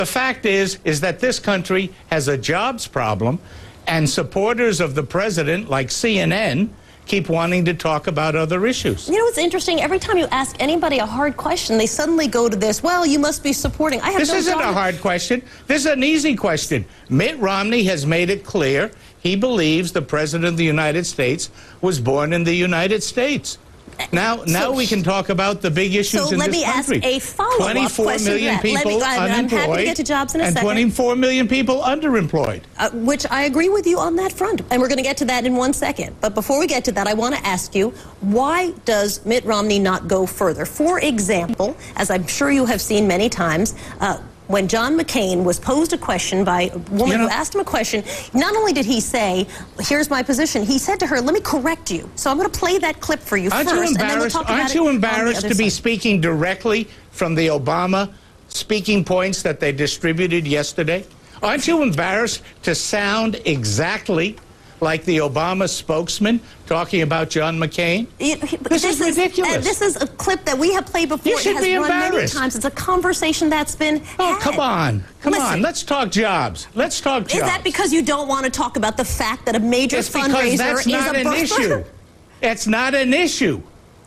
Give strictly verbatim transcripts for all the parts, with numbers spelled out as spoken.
The fact is, is that this country has a jobs problem, and supporters of the president, like C N N, keep wanting to talk about other issues. You know what's interesting? Every time you ask anybody a hard question, they suddenly go to this, well, you must be supporting. I have this no isn't doubt. a hard question. This is an easy question. Mitt Romney has made it clear he believes the President of the United States was born in the United States. Now, so, now we can talk about the big issues so in let this me country. ask a follow-up twenty-four question million to that. Let people me, I'm, unemployed, I'm happy to get to jobs in a and second. twenty-four million people underemployed. Uh, which I agree with you on that front, and we're going to get to that in one second. But before we get to that, I want to ask you, why does Mitt Romney not go further? For example, as I'm sure you have seen many times, uh, when John McCain was posed a question by a woman you know, who asked him a question, not only did he say, here's my position, he said to her, let me correct you. So I'm going to play that clip for you aren't first. You and then we'll talk about aren't you embarrassed to be side. speaking directly from the Obama speaking points that they distributed yesterday? Aren't you embarrassed to sound exactly like the Obama spokesman talking about John McCain? It, this, this is ridiculous. Is, uh, this is a clip that we have played before. You should it has be run many embarrassed. times. It's a conversation that's been Oh, had. come on. Come Listen, on. Let's talk jobs. Let's talk jobs. Is that because you don't want to talk about the fact that a major it's fundraiser because that's is not a an birther? issue. It's not an issue.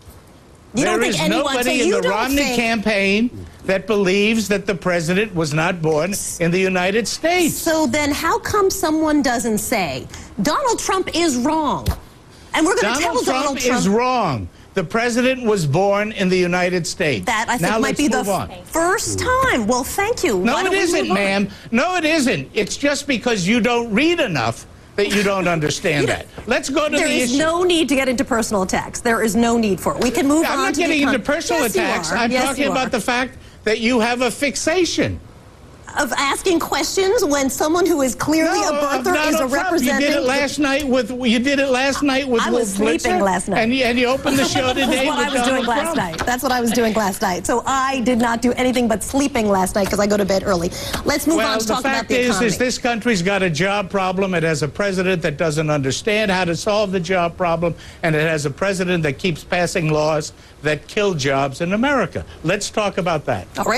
You there don't think is anyone, nobody so in you the don't Romney think... campaign that believes that the president was not born in the United States. So then how come someone doesn't say, Donald Trump is wrong? And we're going to tell Donald Trump Donald Trump is wrong. The president was born in the United States. That, I think, now might be the on. first time. Well, thank you. No, Why it don't we isn't, move on? ma'am. No, it isn't. It's just because you don't read enough that you don't understand You that. Let's go to There the is issue. no need to get into personal attacks. There is no need for it. We can move I'm on not to getting the into con- personal yes, you attacks. are. I'm Yes, talking you about are. the fact that you have a fixation. Of asking questions when someone who is clearly No, a of birther is a Donald Trump. representative. You did it last night with you did it last night with I Wolf was sleeping Blitzer, last night. and you, and you opened the show today That's what with I was Donald doing last Trump. night. That's what I was doing last night. So I did not do anything but sleeping last night because I go to bed early. Let's move well, on to the talk about fact the is, economy. is this country's got a job problem. It has a president that doesn't understand how to solve the job problem, and it has a president that keeps passing laws that kill jobs in America. Let's talk about that. All right.